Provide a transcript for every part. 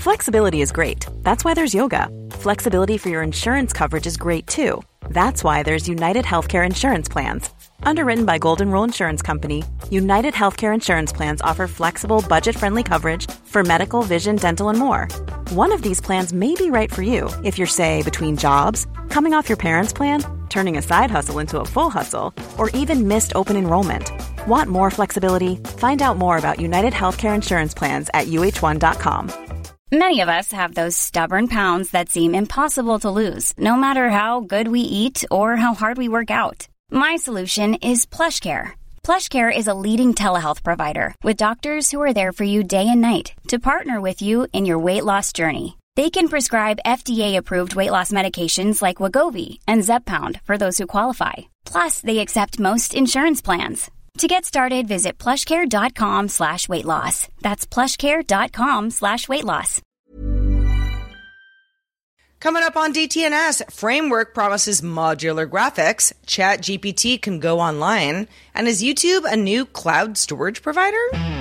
Flexibility is great. That's why there's yoga. Flexibility for your insurance coverage is great too. That's why there's United Healthcare Insurance Plans. Underwritten by Golden Rule Insurance Company, United Healthcare Insurance Plans offer flexible, budget-friendly coverage for medical, vision, dental, and more. One of these plans may be right for you if you're, say, between jobs, coming off your parents' plan, turning a side hustle into a full hustle, or even missed open enrollment. Want more flexibility? Find out more about United Healthcare Insurance Plans at uh1.com. Many of us have those stubborn pounds that seem impossible to lose, no matter how good we eat or how hard we work out. My solution is PlushCare. PlushCare is a leading telehealth provider with doctors who are there for you day and night to partner with you in your weight loss journey. They can prescribe FDA-approved weight loss medications like Wegovy and Zepbound for those who qualify. Plus, they accept most insurance plans. To get started, visit plushcare.com/weightloss. That's plushcare.com/weightloss. Coming up on DTNS, Framework promises modular graphics, ChatGPT can go online, and is YouTube a new cloud storage provider?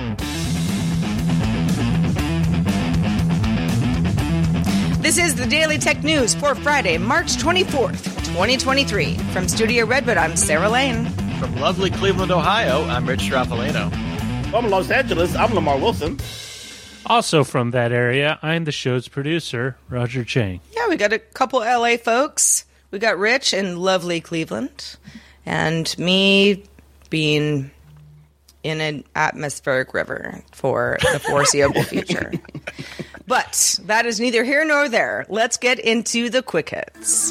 This is the Daily Tech News for Friday, March 24th, 2023. From Studio Redwood, I'm Sarah Lane. From lovely Cleveland, Ohio, I'm Rich Straffolino. From Los Angeles, I'm Lamar Wilson. Also from that area, I'm the show's producer, Roger Chang. Yeah, we got a couple LA folks. We got Rich in lovely Cleveland, and me being in an atmospheric river for the foreseeable future. But that is neither here nor there. Let's get into the quick hits.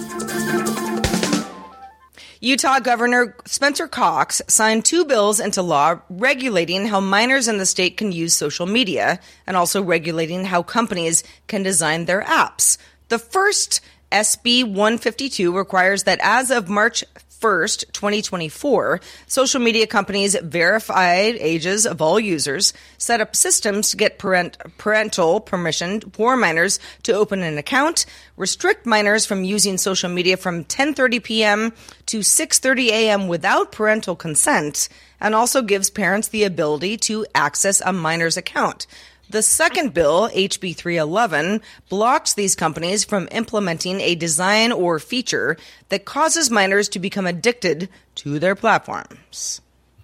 Utah Governor Spencer Cox signed 2 bills into law regulating how minors in the state can use social media and also regulating how companies can design their apps. The first, SB 152, requires that as of March 1st, 2024, social media companies verify ages of all users, set up systems to get parental permission for minors to open an account, restrict minors from using social media from 10:30 p.m. to 6:30 a.m. without parental consent, and also gives parents the ability to access a minor's account. The second bill, HB 311, blocks these companies from implementing a design or feature that causes minors to become addicted to their platforms.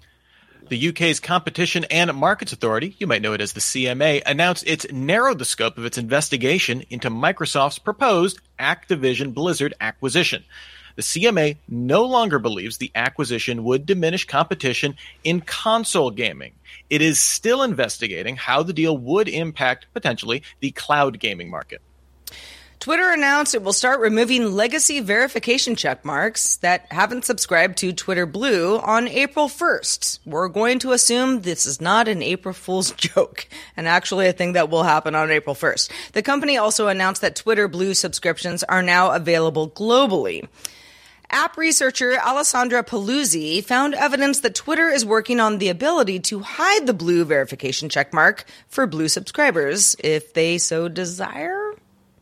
The UK's Competition and Markets Authority, you might know it as the CMA, announced it's narrowed the scope of its investigation into Microsoft's proposed Activision Blizzard acquisition. The CMA no longer believes the acquisition would diminish competition in console gaming. It is still investigating how the deal would impact, potentially, the cloud gaming market. Twitter announced it will start removing legacy verification checkmarks that haven't subscribed to Twitter Blue on April 1st. We're going to assume this is not an April Fool's joke, and actually a thing that will happen on April 1st. The company also announced that Twitter Blue subscriptions are now available globally. App researcher Alessandra Paluzzi found evidence that Twitter is working on the ability to hide the Blue verification checkmark for Blue subscribers if they so desire.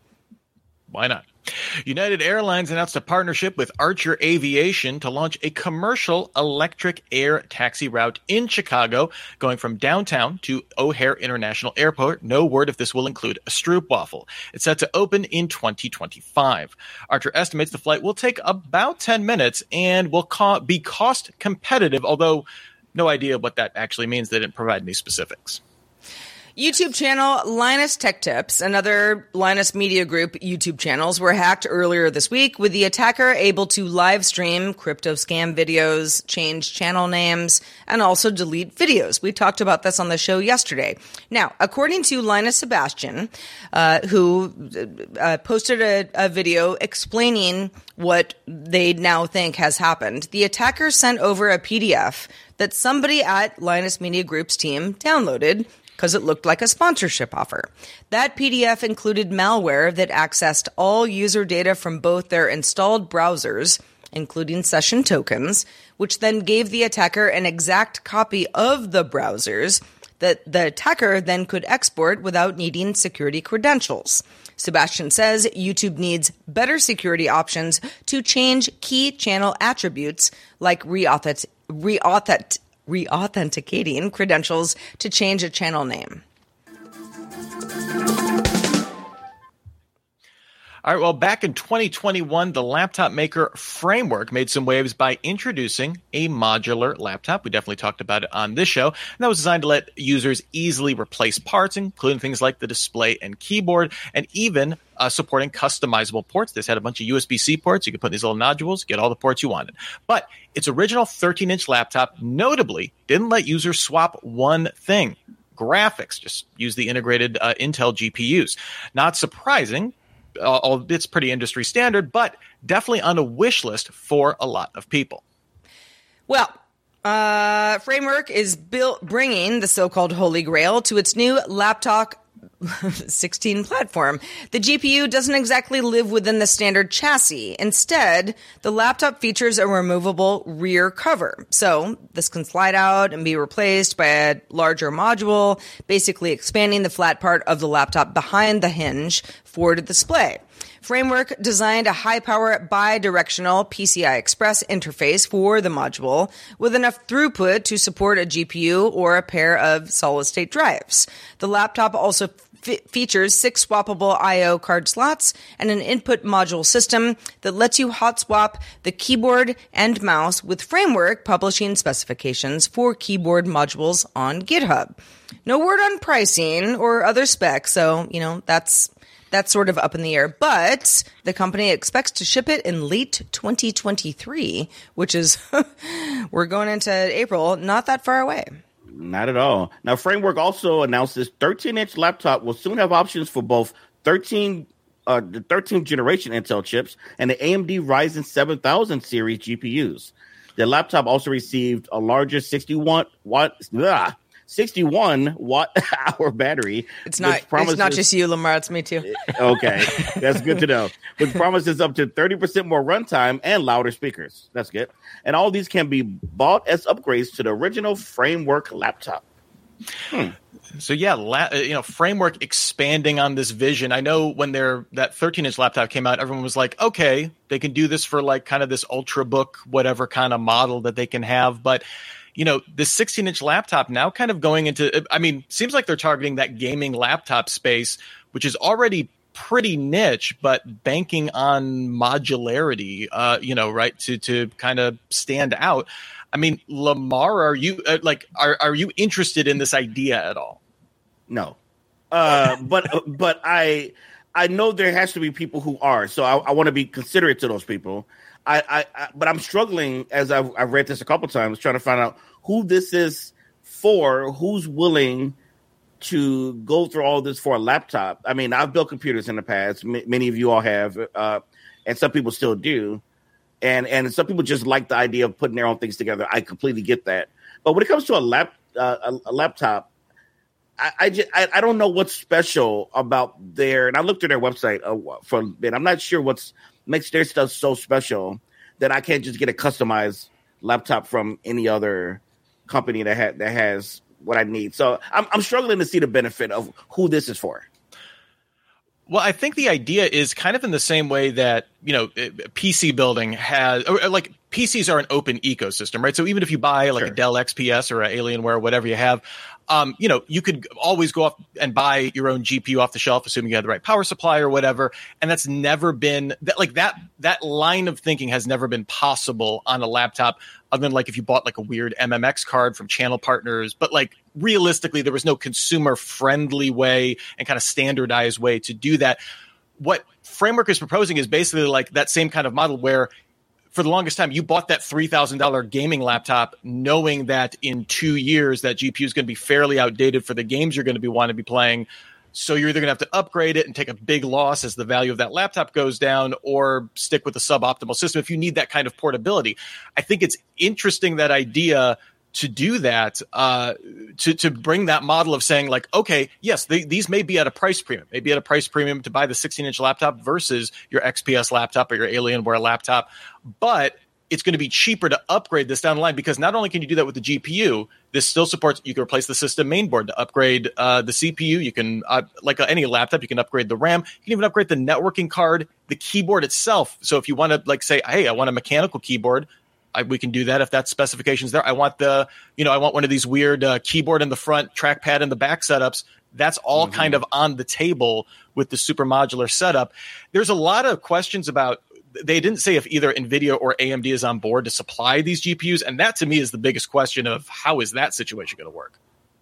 Why not? United Airlines announced a partnership with Archer Aviation to launch a commercial electric air taxi route in Chicago, going from downtown to O'Hare International Airport. No word if this will include a stroopwafel. It's set to open in 2025. Archer estimates the flight will take about 10 minutes and will be cost competitive, although no idea what that actually means. They didn't provide any specifics. YouTube channel Linus Tech Tips and other Linus Media Group YouTube channels were hacked earlier this week, with the attacker able to live stream crypto scam videos, change channel names, and also delete videos. We talked about this on the show yesterday. Now, according to Linus Sebastian, who posted a video explaining what they now think has happened, the attacker sent over a PDF that somebody at Linus Media Group's team downloaded because it looked like a sponsorship offer. That PDF included malware that accessed all user data from both their installed browsers, including session tokens, which then gave the attacker an exact copy of the browsers that the attacker then could export without needing security credentials. Sebastian says YouTube needs better security options to change key channel attributes like reauthenticating credentials to change a channel name. All right, well, back in 2021, the laptop maker Framework made some waves by introducing a modular laptop. We definitely talked about it on this show. And that was designed to let users easily replace parts, including things like the display and keyboard, and even supporting customizable ports. This had a bunch of USB-C ports. You could put these little nodules, get all the ports you wanted. But its original 13-inch laptop notably didn't let users swap one thing. Graphics. Just use the integrated Intel GPUs. Not surprising. It's pretty industry standard, but definitely on a wish list for a lot of people. Well, Framework is bringing the so-called Holy Grail to its new laptop 16 platform. The GPU doesn't exactly live within the standard chassis. Instead, the laptop features a removable rear cover. So this can slide out and be replaced by a larger module, basically expanding the flat part of the laptop behind the hinge for the display. Framework designed a high-power bi-directional PCI Express interface for the module with enough throughput to support a GPU or a pair of solid-state drives. The laptop also features 6 swappable I/O card slots and an input module system that lets you hot swap the keyboard and mouse, with Framework publishing specifications for keyboard modules on GitHub. No word on pricing or other specs, so, that's sort of up in the air, but the company expects to ship it in late 2023, which is, we're going into April, not that far away. Not at all. Now, Framework also announced this 13-inch laptop will soon have options for both the 13th generation Intel chips and the AMD Ryzen 7000 series GPUs. The laptop also received a larger 61-watt-hour battery. It's not just you, Lamar. It's me too. Okay, that's good to know. Which promises up to 30% more runtime and louder speakers. That's good. And all these can be bought as upgrades to the original Framework laptop. So yeah, Framework expanding on this vision. I know when that 13-inch laptop came out, everyone was like, okay, they can do this for like kind of this Ultrabook, whatever kind of model that they can have, but this 16-inch laptop now kind of going into, seems like they're targeting that gaming laptop space, which is already pretty niche, but banking on modularity, right, to kind of stand out. Lamar, are you are you interested in this idea at all? No, but I know there has to be people who are, so I want to be considerate to those people. But I'm struggling, as I've read this a couple times, trying to find out who this is for, who's willing to go through all this for a laptop. I've built computers in the past. Many of you all have, and some people still do. And some people just like the idea of putting their own things together. I completely get that. But when it comes to a laptop, I don't know what's special about and I looked at their website for a bit. I'm not sure what makes their stuff so special that I can't just get a customized laptop from any other company that has what I need. So I'm struggling to see the benefit of who this is for. Well, I think the idea is kind of in the same way that, PC building has, or like PCs are an open ecosystem, right? So even if you buy like a Dell XPS or an Alienware, whatever you have, you could always go off and buy your own GPU off the shelf, assuming you have the right power supply or whatever. And that's never been that line of thinking has never been possible on a laptop, other than like if you bought like a weird MMX card from channel partners. But like realistically, there was no consumer friendly way and kind of standardized way to do that. What Framework is proposing is basically like that same kind of model where for the longest time, you bought that $3,000 gaming laptop knowing that in 2 years that GPU is going to be fairly outdated for the games you're going to want to be playing. So you're either going to have to upgrade it and take a big loss as the value of that laptop goes down, or stick with the suboptimal system if you need that kind of portability. I think it's interesting, that idea to do that, to bring that model of saying like, okay, yes, these may be at a price premium, maybe at a price premium to buy the 16-inch laptop versus your XPS laptop or your Alienware laptop, but it's going to be cheaper to upgrade this down the line, because not only can you do that with the GPU, this still supports, you can replace the system mainboard to upgrade the CPU. You can, like any laptop, you can upgrade the RAM. You can even upgrade the networking card, the keyboard itself. So if you want to like say, hey, I want a mechanical keyboard, we can do that if that specification's there. I want I want one of these weird keyboard in the front, trackpad in the back setups. That's all kind of on the table with the super modular setup. There's a lot of questions about, they didn't say if either NVIDIA or AMD is on board to supply these GPUs. And that to me is the biggest question of how is that situation going to work?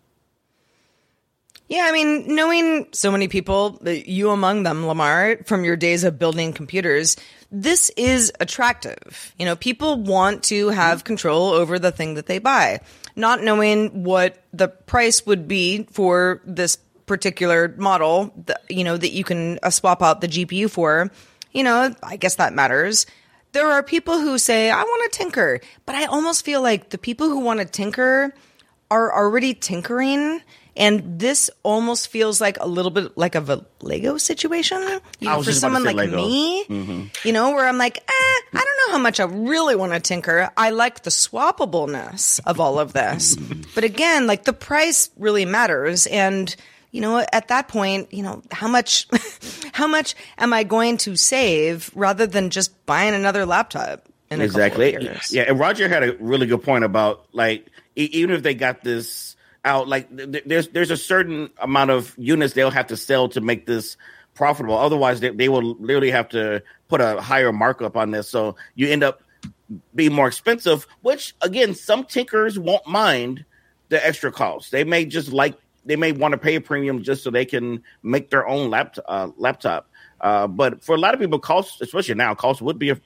Yeah, I mean, knowing so many people, you among them, Lamar, from your days of building computers, this is attractive. You know, people want to have control over the thing that they buy. Not knowing what the price would be for this particular model, that you can swap out the GPU for, I guess that matters. There are people who say, I want to tinker, but I almost feel like the people who want to tinker are already tinkering. And this almost feels like a little bit like of a Lego situation for someone like Lego. me, where I'm like, I don't know how much I really want to tinker. I like the swappableness of all of this. But again, like the price really matters. And, at that point, how much am I going to save rather than just buying another laptop in a couple of years? Yeah. And Roger had a really good point about like, even if they got this out, like there's a certain amount of units they'll have to sell to make this profitable. Otherwise, they will literally have to put a higher markup on this. So you end up being more expensive, which again, some tinkers won't mind the extra cost. They may want to pay a premium just so they can make their own laptop. But for a lot of people, cost, especially now, cost would be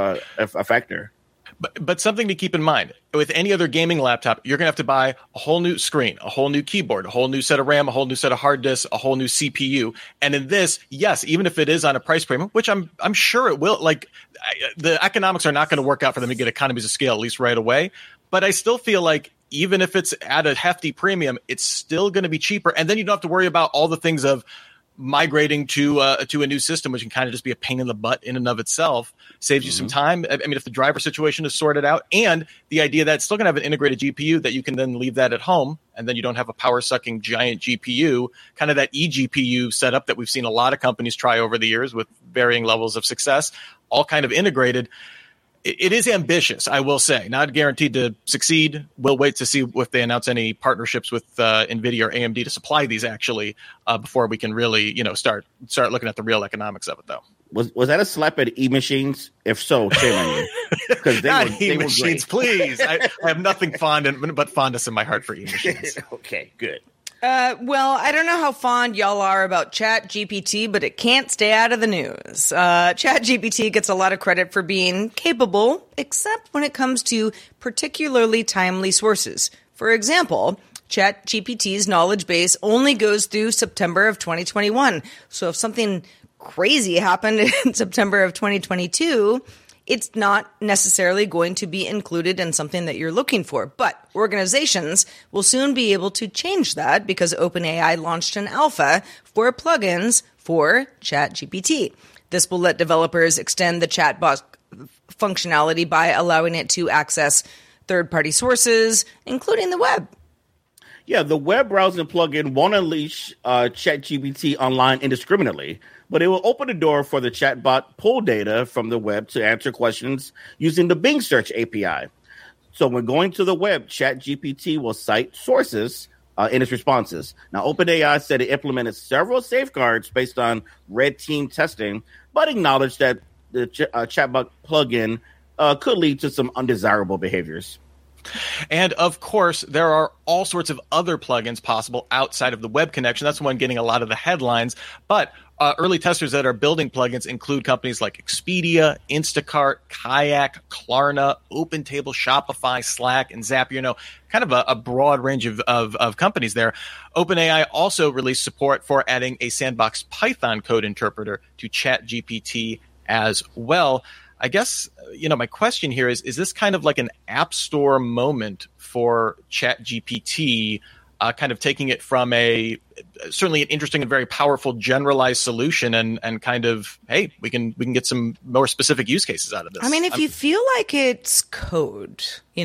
a factor. But something to keep in mind, with any other gaming laptop, you're going to have to buy a whole new screen, a whole new keyboard, a whole new set of RAM, a whole new set of hard disks, a whole new CPU. And in this, yes, even if it is on a price premium, which I'm sure it will, like the economics are not going to work out for them to get economies of scale, at least right away. But I still feel like even if it's at a hefty premium, it's still going to be cheaper. And then you don't have to worry about all the things of migrating to a new system, which can kind of just be a pain in the butt in and of itself. Saves you some time. I mean, if the driver situation is sorted out, and the idea that it's still going to have an integrated GPU that you can then leave that at home, and then you don't have a power-sucking giant GPU, kind of that eGPU setup that we've seen a lot of companies try over the years with varying levels of success, all kind of integrated. It is ambitious, I will say. Not guaranteed to succeed. We'll wait to see if they announce any partnerships with NVIDIA or AMD to supply these actually before we can really, start looking at the real economics of it, though. Was that a slap at E-Machines? If so, shame on you. Because they were E-Machines, please. I have nothing but fondness in my heart for E-Machines. Okay, good. Well, I don't know how fond y'all are about ChatGPT, but it can't stay out of the news. ChatGPT gets a lot of credit for being capable, except when it comes to particularly timely sources. For example, ChatGPT's knowledge base only goes through September of 2021. So if something crazy happened in September of 2022, it's not necessarily going to be included in something that you're looking for. But organizations will soon be able to change that because OpenAI launched an alpha for plugins for ChatGPT. This will let developers extend the chatbot functionality by allowing it to access third-party sources, including the web. Yeah, the web browsing plugin won't unleash ChatGPT online indiscriminately, but it will open the door for the chatbot pull data from the web to answer questions using the Bing Search API. So when going to the web, ChatGPT will cite sources in its responses. Now, OpenAI said it implemented several safeguards based on red team testing, but acknowledged that the chatbot plugin could lead to some undesirable behaviors. And of course, there are all sorts of other plugins possible outside of the web connection. That's the one getting a lot of the headlines. But early testers that are building plugins include companies like Expedia, Instacart, Kayak, Klarna, OpenTable, Shopify, Slack, and Zapier. Kind of a broad range of companies there. OpenAI also released support for adding a sandbox Python code interpreter to ChatGPT as well. I guess, my question here is this kind of like an app store moment for ChatGPT, kind of taking it from certainly an interesting and very powerful generalized solution and kind of, hey, we can get some more specific use cases out of this. I mean, if you feel like it's code,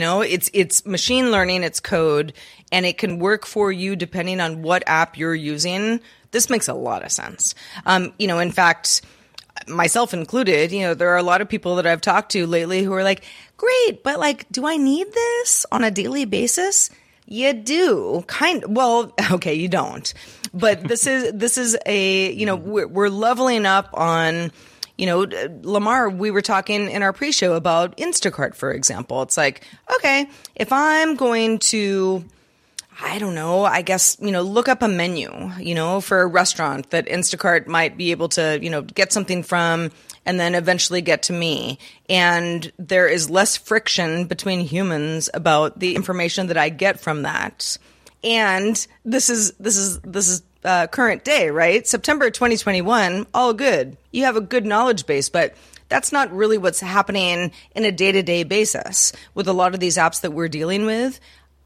it's machine learning, it's code, and it can work for you depending on what app you're using, this makes a lot of sense. In fact, myself included, there are a lot of people that I've talked to lately who are like, great, but do I need this on a daily basis? You do well, okay, you don't, but this is a, you know, we're leveling up on, you know, Lamar, we were talking in our pre-show about Instacart, for example. It's like, okay, if I'm going to, I don't know, I guess, you know, look up a menu, you know, for a restaurant that Instacart might be able to, you know, get something from and then eventually get to me. And there is less friction between humans about the information that I get from that. And this is current day, right? September 2021, all good. You have a good knowledge base, but that's not really what's happening in a day-to-day basis with a lot of these apps that we're dealing with.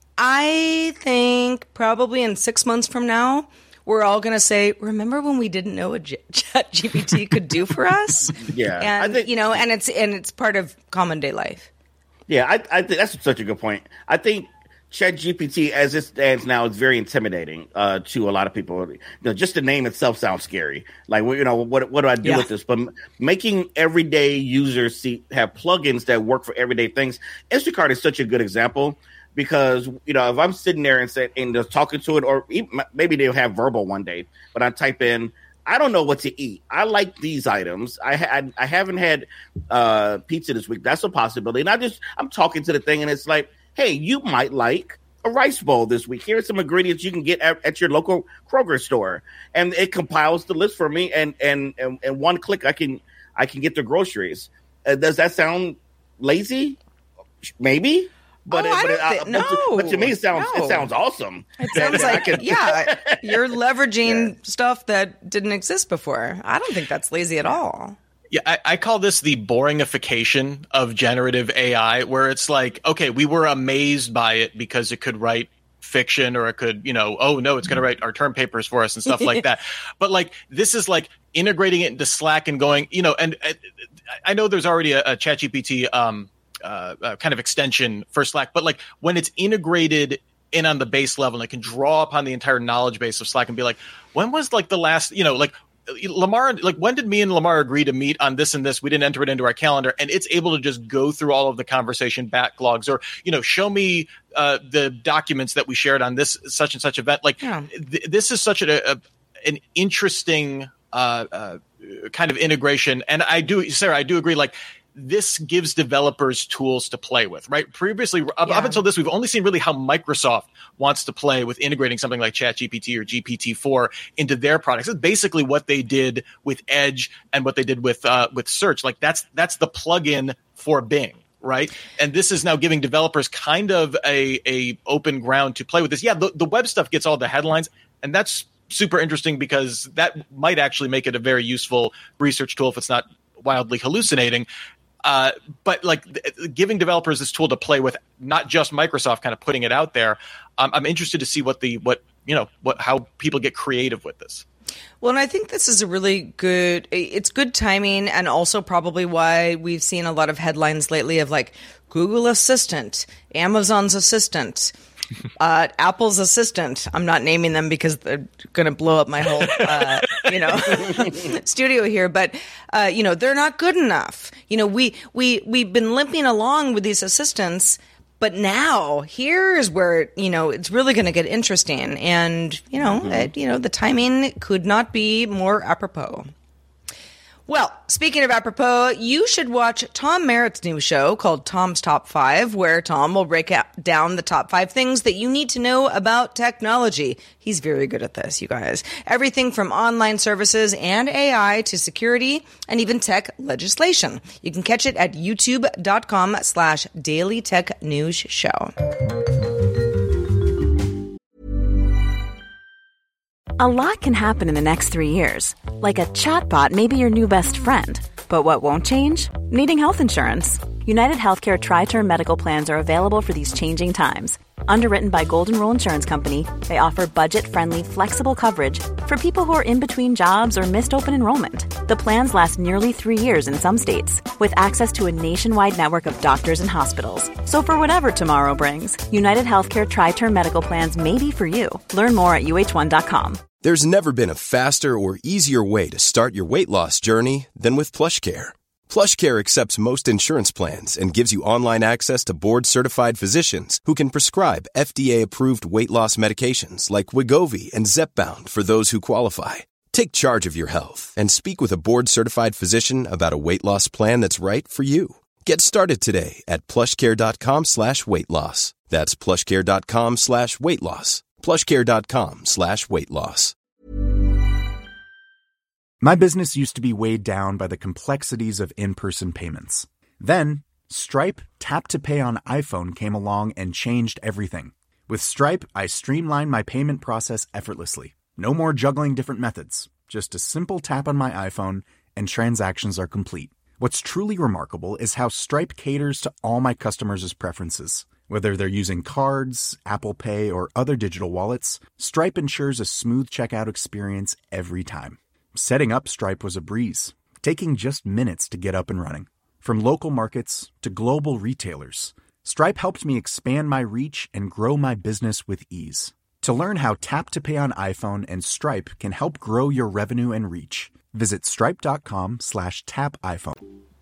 I think probably in 6 months from now, we're all going to say, remember when we didn't know what ChatGPT could do for us? Yeah. And, I think, you know, and it's part of common day life. Yeah, I think that's such a good point. I think ChatGPT, as it stands now, is very intimidating to a lot of people. You know, just the name itself sounds scary. Like, you know, what do I do with this? But making everyday users have plugins that work for everyday things. Instacart is such a good example because, you know, if I'm sitting there and just talking to it, or even, maybe they'll have verbal one day, but I type in, I don't know what to eat. I like these items. I haven't had pizza this week. That's a possibility. And I'm talking to the thing, and it's like, hey, you might like a rice bowl this week. Here are some ingredients you can get at your local Kroger store. And it compiles the list for me, and one click I can get the groceries. Does that sound lazy? Maybe. But to me, it sounds awesome. It sounds like, you're leveraging stuff that didn't exist before. I don't think that's lazy at all. Yeah, I call this the boringification of generative AI, where it's like, okay, we were amazed by it because it could write fiction, or it could, you know, oh no, it's going to write our term papers for us and stuff like that. But like, this is like integrating it into Slack and going, you know, and I know there's already a ChatGPT kind of extension for Slack, but like when it's integrated in on the base level, and it can draw upon the entire knowledge base of Slack and be like, when was like the last, you know, like Lamar, like when did me and Lamar agree to meet on this and this? We didn't enter it into our calendar, and it's able to just go through all of the conversation backlogs, or, you know, show me the documents that we shared on this such and such event. Like this is such an interesting kind of integration. And Sarah, I do agree. Like, this gives developers tools to play with, right? Previously, up until this, we've only seen really how Microsoft wants to play with integrating something like ChatGPT or GPT-4 into their products. That's basically what they did with Edge and what they did with Search. Like that's the plugin for Bing, right? And this is now giving developers kind of a open ground to play with this. Yeah, the web stuff gets all the headlines, and that's super interesting because that might actually make it a very useful research tool if it's not wildly hallucinating. But like giving developers this tool to play with, not just Microsoft kind of putting it out there. I'm interested to see how people get creative with this. Well, and I think this is it's good timing, and also probably why we've seen a lot of headlines lately of like Google Assistant, Amazon's Assistant, Apple's Assistant. I'm not naming them because they're going to blow up my whole, studio here. But, they're not good enough. You know, we've been limping along with these assistants, but now here's where, it's really going to get interesting. And, the timing could not be more apropos. Well, speaking of apropos, you should watch Tom Merritt's new show called Tom's Top 5, where Tom will break down the top 5 things that you need to know about technology. He's very good at this, you guys. Everything from online services and AI to security and even tech legislation. You can catch it at youtube.com/Daily Tech News Show. A lot can happen in the next 3 years. Like a chatbot may be your new best friend. But what won't change? Needing health insurance. United Healthcare Tri-Term Medical Plans are available for these changing times. Underwritten by Golden Rule Insurance Company, they offer budget-friendly, flexible coverage for people who are in between jobs or missed open enrollment. The plans last nearly 3 years in some states, with access to a nationwide network of doctors and hospitals. So for whatever tomorrow brings, United Healthcare Tri-Term Medical Plans may be for you. Learn more at uh1.com. There's never been a faster or easier way to start your weight loss journey than with PlushCare. PlushCare accepts most insurance plans and gives you online access to board-certified physicians who can prescribe FDA-approved weight loss medications like Wegovy and Zepbound for those who qualify. Take charge of your health and speak with a board-certified physician about a weight loss plan that's right for you. Get started today at plushcare.com/weight loss. That's plushcare.com/weight loss. plushcare.com/weight loss. My business used to be weighed down by the complexities of in-person payments. Then, Stripe Tap to Pay on iPhone came along and changed everything. With Stripe, I streamlined my payment process effortlessly. No more juggling different methods. Just a simple tap on my iPhone and transactions are complete. What's truly remarkable is how Stripe caters to all my customers' preferences. Whether they're using cards, Apple Pay, or other digital wallets, Stripe ensures a smooth checkout experience every time. Setting up Stripe was a breeze, taking just minutes to get up and running. From local markets to global retailers, Stripe helped me expand my reach and grow my business with ease. To learn how Tap to Pay on iPhone and Stripe can help grow your revenue and reach, visit stripe.com/tapiphone.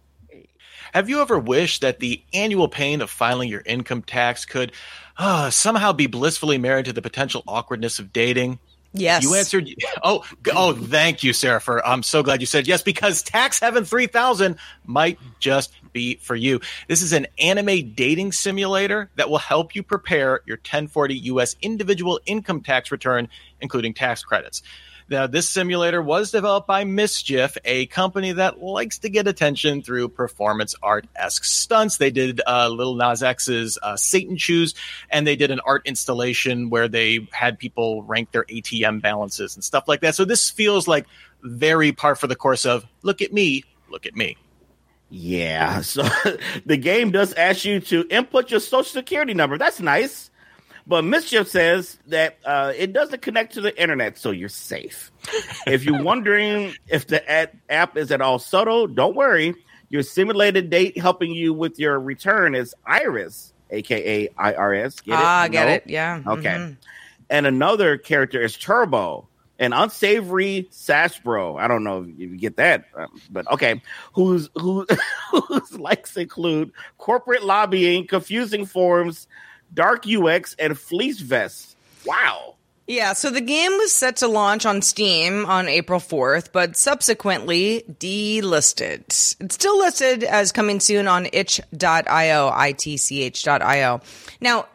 Have you ever wished that the annual pain of filing your income tax could somehow be blissfully married to the potential awkwardness of dating? Yes. You answered. Oh, thank you, Sarah. I'm so glad you said yes, because Tax Heaven 3000 might just be for you. This is an anime dating simulator that will help you prepare your 1040 U.S. individual income tax return, including tax credits. Now, this simulator was developed by Mischief, a company that likes to get attention through performance art-esque stunts. They did Lil Nas X's Satan Shoes, and they did an art installation where they had people rank their ATM balances and stuff like that. So this feels like very par for the course of, look at me, look at me. Yeah, so the game does ask you to input your social security number. That's nice. But Mischief says that it doesn't connect to the internet, so you're safe. If you're wondering if the app is at all subtle, don't worry. Your simulated date helping you with your return is Iris, a.k.a. IRS. Get it? Get it. Yeah. Okay. Mm-hmm. And another character is Turbo, an unsavory sass bro. I don't know if you get that, but okay. Whose likes include corporate lobbying, confusing forms, dark UX, and fleece vests. Wow. Yeah, so the game was set to launch on Steam on April 4th, but subsequently delisted. It's still listed as coming soon on itch.io, itch.io. Now,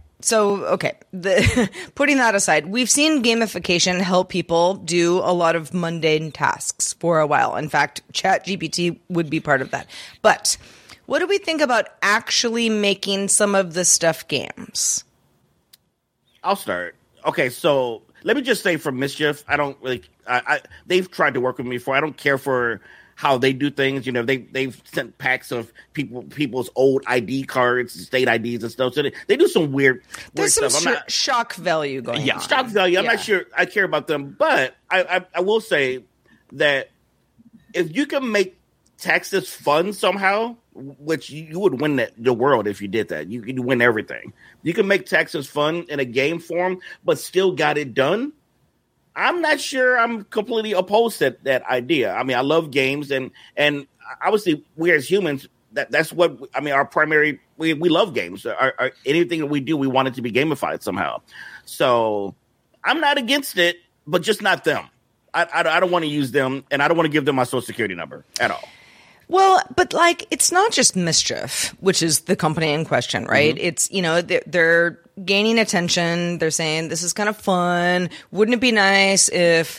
putting that aside, we've seen gamification help people do a lot of mundane tasks for a while. In fact, ChatGPT would be part of that. But what do we think about actually making some of this stuff games? I'll start. Okay, so let me just say for Mischief, I don't really. They've tried to work with me before. I don't care for how they do things. You know, they've sent packs of people's old ID cards, state IDs and stuff. So they do some weird There's stuff. some shock value going on. Shock value. I'm not sure I care about them, but I will say that if you can make taxes fun somehow, which you would win the world if you did that. You could win everything. You can make taxes fun in a game form, but still got it done. I'm not sure I'm completely opposed to that idea. I mean, I love games, and obviously we as humans, that's what I mean. Our primary, we love games. Anything that we do, we want it to be gamified somehow. So I'm not against it, but just not them. I don't want to use them, and I don't want to give them my social security number at all. Well, but it's not just Mischief, which is the company in question, right? Mm-hmm. It's, they're gaining attention. They're saying this is kind of fun. Wouldn't it be nice if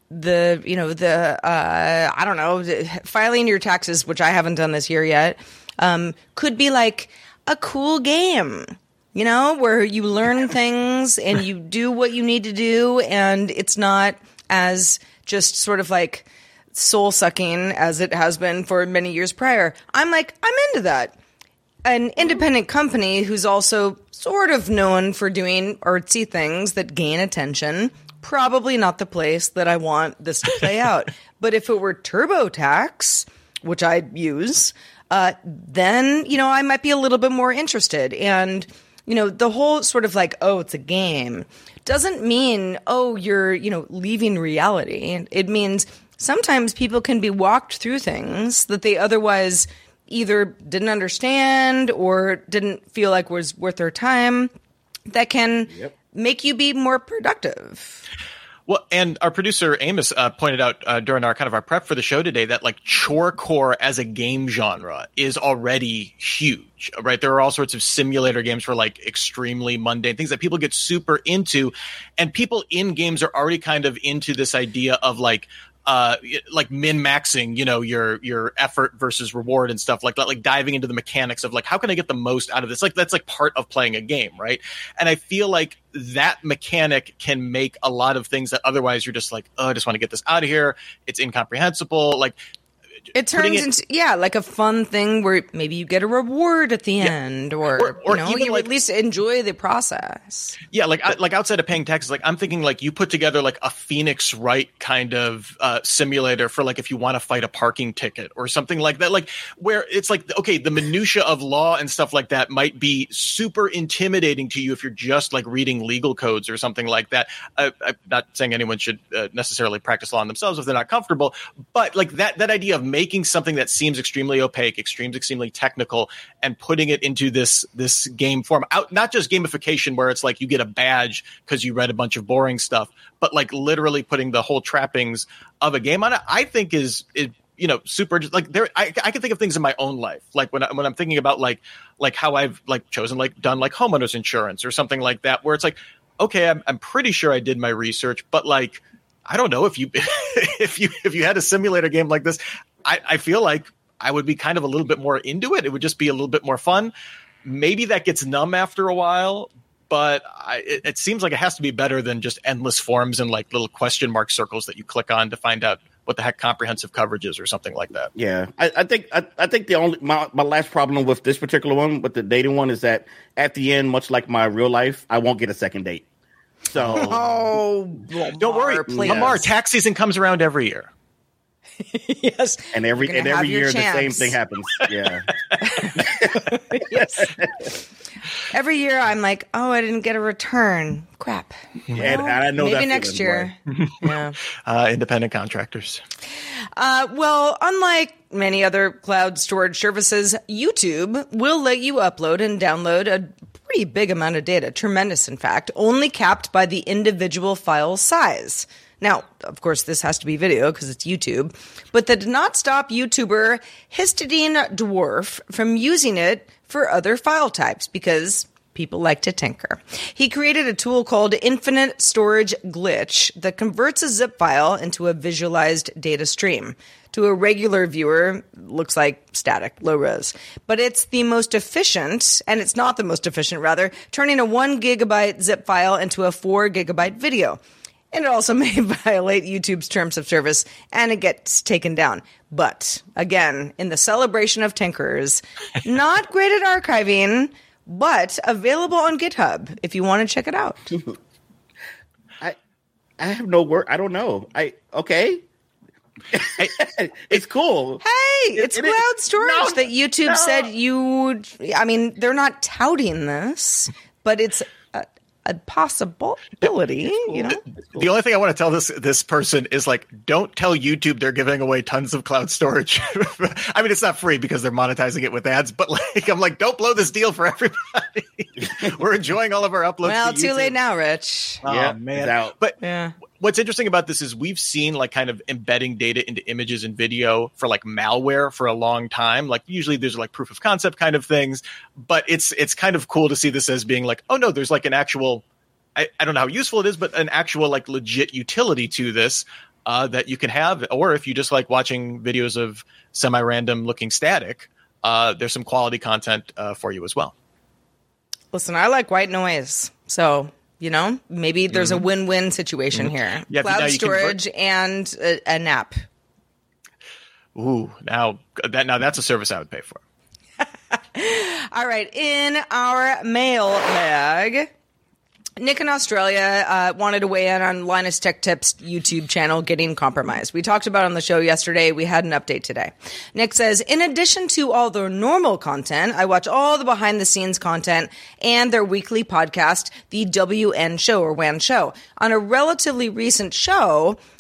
filing your taxes, which I haven't done this year yet, could be like a cool game, where you learn things and you do what you need to do. And it's not as just sort of like soul sucking as it has been for many years prior. I'm into that. An independent company who's also sort of known for doing artsy things that gain attention, probably not the place that I want this to play out. But if it were TurboTax, which I use, then, I might be a little bit more interested. And, the whole sort of it's a game doesn't mean, you're, leaving reality. It means sometimes people can be walked through things that they otherwise either didn't understand or didn't feel like was worth their time that can make you be more productive. Well, and our producer Amos pointed out during our prep for the show today that like chorecore as a game genre is already huge, right? There are all sorts of simulator games for like extremely mundane things that people get super into, and people in games are already kind of into this idea of like min-maxing, you know, your effort versus reward and stuff like that, like diving into the mechanics of like, how can I get the most out of this? Like, that's like part of playing a game, right? And I feel like that mechanic can make a lot of things that otherwise you're just like, oh, I just want to get this out of here. It's incomprehensible. Like, it turns into like a fun thing where maybe you get a reward at the end, or you know, you at least enjoy the process. Yeah, like outside of paying taxes, like I'm thinking like you put together like a Phoenix Wright kind of simulator for like if you want to fight a parking ticket or something like that, like where it's like, okay, the minutia of law and stuff like that might be super intimidating to you if you're just like reading legal codes or something like that. I'm not saying anyone should necessarily practice law on themselves if they're not comfortable, but like that idea of making something that seems extremely opaque, extremely technical, and putting it into this game form, not just gamification where it's like you get a badge because you read a bunch of boring stuff, but like literally putting the whole trappings of a game on it, I think is you know, super. Like there, I can think of things in my own life, like when I'm thinking about like how I've like chosen like done like homeowners insurance or something like that, where it's like, okay, I'm pretty sure I did my research, but like I don't know if you if you had a simulator game like this, I feel like I would be kind of a little bit more into it. It would just be a little bit more fun. Maybe that gets numb after a while, but it seems like it has to be better than just endless forms and like little question mark circles that you click on to find out what the heck comprehensive coverage is or something like that. Yeah, I think the only my last problem with this particular one, with the dating one, is that at the end, much like my real life, I won't get a second date. So don't worry, Lamar. Tax season comes around every year. Yes, and every year the same thing happens. Yeah. Yes. Every year I'm like, oh, I didn't get a return. Crap. Yeah, and I know maybe next year. Yeah. Independent contractors. Well, unlike many other cloud storage services, YouTube will let you upload and download a pretty big amount of data. Tremendous, in fact, only capped by the individual file size. Now, of course, this has to be video because it's YouTube, but that did not stop YouTuber Histidine Dwarf from using it for other file types because people like to tinker. He created a tool called Infinite Storage Glitch that converts a zip file into a visualized data stream. To a regular viewer, looks like static, low res. But it's the most efficient, and it's not the most efficient, rather, turning a 1 gigabyte zip file into a 4 gigabyte video. And it also may violate YouTube's terms of service, and it gets taken down. But, again, in the celebration of tinkerers, not great at archiving, but available on GitHub if you want to check it out. I have no word. I don't know. Okay. It's cool. Hey, it's cloud storage that YouTube said I mean, they're not touting this, but it's a possibility, you know. The only thing I want to tell this person is like, don't tell YouTube they're giving away tons of cloud storage. I mean, it's not free because they're monetizing it with ads, but like, I'm like, don't blow this deal for everybody. We're enjoying all of our uploads. Well, to too YouTube. late now, Rich. Oh yeah, man, out. But yeah. What's interesting about this is we've seen like kind of embedding data into images and video for like malware for a long time. Like usually there's like proof of concept kind of things, but it's kind of cool to see this as being like, oh no, there's like an actual, I don't know how useful it is, but an actual like legit utility to this that you can have. Or if you just like watching videos of semi-random looking static, there's some quality content for you as well. Listen, I like white noise, so... You know, maybe there's a win-win situation here. Yeah, cloud storage and a nap. Ooh, now that's a service I would pay for. All right, in our mailbag, Nick in Australia wanted to weigh in on Linus Tech Tips YouTube channel getting compromised. We talked about it on the show yesterday. We had an update today. Nick says, in addition to all the normal content, I watch all the behind-the-scenes content and their weekly podcast, The WN Show or WAN Show. On a relatively recent show,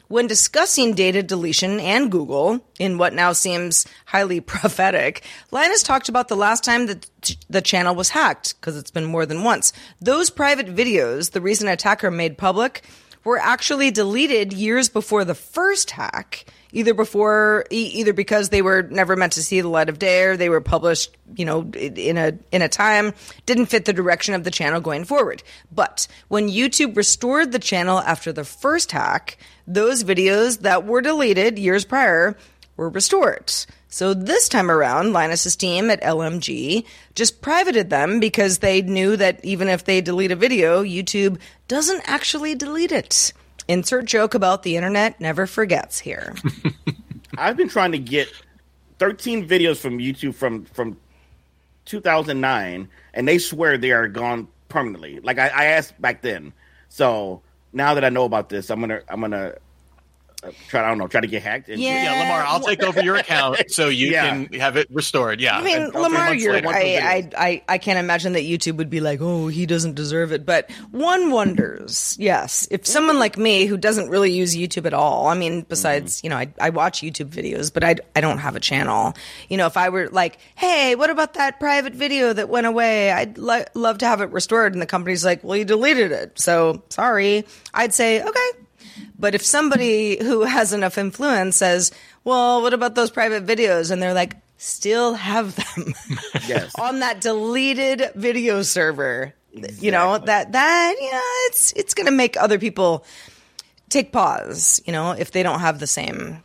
When discussing data deletion and Google, in what now seems highly prophetic, Linus talked about the last time that the channel was hacked, because it's been more than once. Those private videos the recent attacker made public were actually deleted years before the first hack, either because they were never meant to see the light of day, or they were published, in a time didn't fit the direction of the channel going forward. But when YouTube restored the channel after the first hack, those videos that were deleted years prior were restored. So this time around, Linus's team at LMG just privated them because they knew that even if they delete a video, YouTube doesn't actually delete it. Insert joke about the internet never forgets here. I've been trying to get 13 videos from YouTube from 2009, and they swear they are gone permanently. Like I asked back then. So now that I know about this, I'm gonna try to get hacked. Yeah, Lamar, I'll take over your account so you can have it restored. Yeah, I mean, Lamar, I can't imagine that YouTube would be like, oh, he doesn't deserve it. But one wonders, yes, if someone like me who doesn't really use YouTube at all, I mean, besides, I watch YouTube videos, but I don't have a channel. If I were like, hey, what about that private video that went away? I'd love to have it restored. And the company's like, well, you deleted it. So sorry. I'd say, okay. But if somebody who has enough influence says, well, what about those private videos? And they're like, still have them on that deleted video server, exactly. It's going to make other people take pause, if they don't have the same,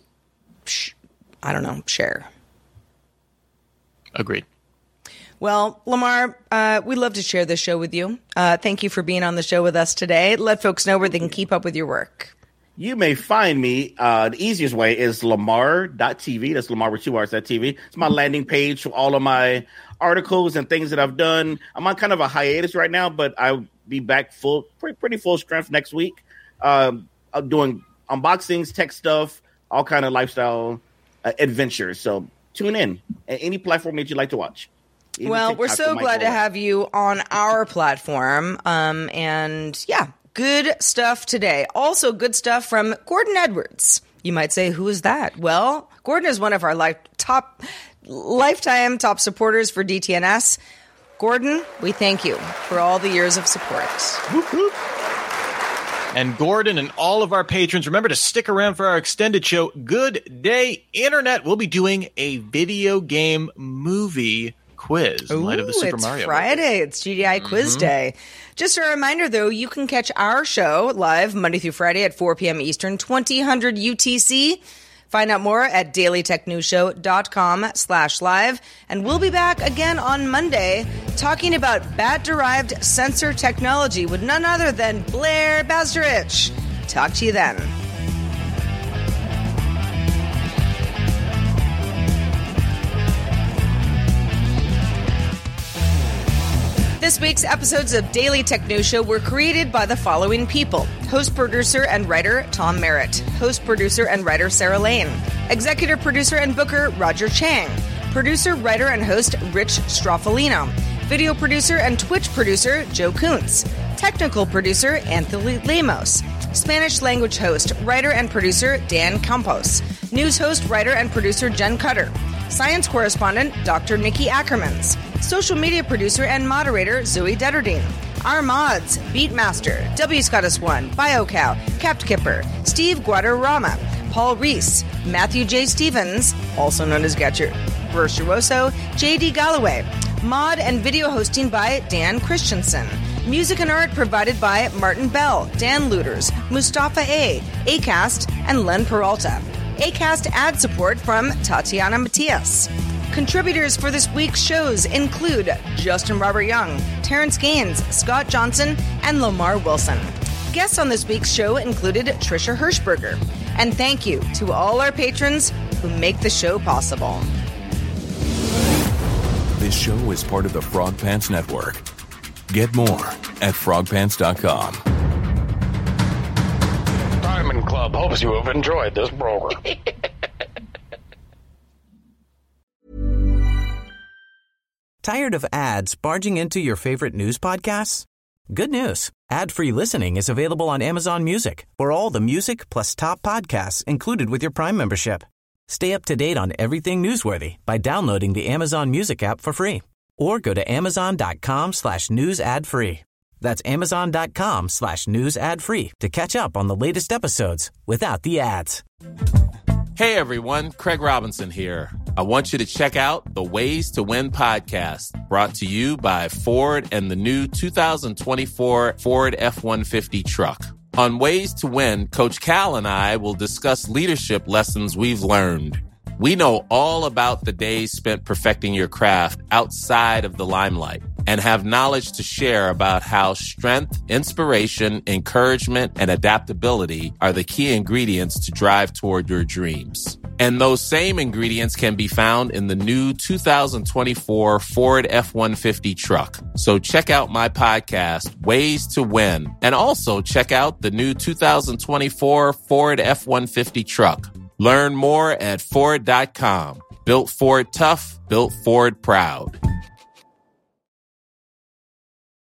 share. Agreed. Well, Lamar, we'd love to share this show with you. Thank you for being on the show with us today. Let folks know where they can keep up with your work. You may find me, the easiest way is lamar.tv. That's Lamar with 2 R's .tv. It's my landing page for all of my articles and things that I've done. I'm on kind of a hiatus right now, but I'll be back pretty full strength next week. I'm doing unboxings, tech stuff, all kind of lifestyle adventures. So tune in at any platform that you'd like to watch. Even well, TikTok, we're so glad to have you on our platform. And yeah, good stuff today. Also good stuff from Gordon Edwards. You might say, who is that? Well, Gordon is one of our lifetime top supporters for DTNS. Gordon, we thank you for all the years of support. Whoop, whoop. And Gordon and all of our patrons, remember to stick around for our extended show, Good Day Internet. We'll be doing a video game movie quiz in light of the Super Mario. It's Friday. It's GDI Quiz Day. Just a reminder, though, you can catch our show live Monday through Friday at 4 p.m. Eastern, 2000 UTC. Find out more at dailytechnewsshow.com/live. And we'll be back again on Monday talking about bat-derived sensor technology with none other than Blair Bazderich. Talk to you then. This week's episodes of Daily Tech News Show were created by the following people. Host, producer, and writer Tom Merritt. Host, producer, and writer Sarah Lane. Executive producer and booker Roger Chang. Producer, writer, and host Rich Stroffolino. Video producer and Twitch producer Joe Kuntz. Technical producer Anthony Lemos. Spanish language host, writer, and producer Dan Campos. News host, writer, and producer Jen Cutter. Science correspondent Dr. Nikki Ackermans. Social media producer and moderator Zoe Detterdine. Our mods, Beatmaster, W. Scottus One, BioCow, Capt Kipper, Steve Guadarrama, Paul Reese, Matthew J. Stevens, also known as Getcher Virtuoso, J.D. Galloway. Mod and video hosting by Dan Christensen. Music and art provided by Martin Bell, Dan Looters, Mustafa A., Acast, and Len Peralta. Acast ad support from Tatiana Matias. Contributors for this week's shows include Justin Robert Young, Terrence Gaines, Scott Johnson, and Lamar Wilson. Guests on this week's show included Trisha Hirschberger. And thank you to all our patrons who make the show possible. This show is part of the Frog Pants Network. Get more at frogpants.com. Diamond Club hopes you have enjoyed this program. Tired of ads barging into your favorite news podcasts? Good news. Ad-free listening is available on Amazon Music for all the music plus top podcasts included with your Prime membership. Stay up to date on everything newsworthy by downloading the Amazon Music app for free or go to amazon.com/news ad free. That's amazon.com/news ad free to catch up on the latest episodes without the ads. Hey everyone, Craig Robinson here. I want you to check out the Ways to Win podcast, brought to you by Ford and the new 2024 Ford F-150 truck. On Ways to Win, Coach Cal and I will discuss leadership lessons we've learned. We know all about the days spent perfecting your craft outside of the limelight and have knowledge to share about how strength, inspiration, encouragement, and adaptability are the key ingredients to drive toward your dreams. And those same ingredients can be found in the new 2024 Ford F-150 truck. So check out my podcast, Ways to Win, and also check out the new 2024 Ford F-150 truck. Learn more at Ford.com. Built Ford tough, built Ford proud.